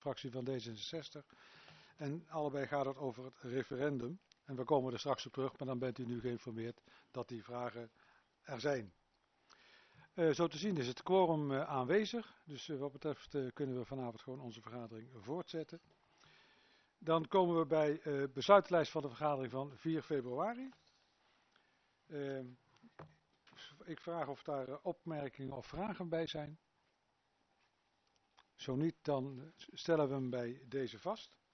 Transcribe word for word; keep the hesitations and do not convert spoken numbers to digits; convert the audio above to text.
fractie van D zesenzestig. En allebei gaat het over het referendum. En we komen er straks op terug, maar dan bent u nu geïnformeerd dat die vragen er zijn. Uh, zo te zien is het quorum uh, aanwezig. Dus uh, wat betreft uh, kunnen we vanavond gewoon onze vergadering voortzetten. Dan komen we bij de uh, besluitlijst van de vergadering van vier februari. Uh, ik vraag of daar uh, opmerkingen of vragen bij zijn. Zo niet, dan stellen we hem bij deze vast.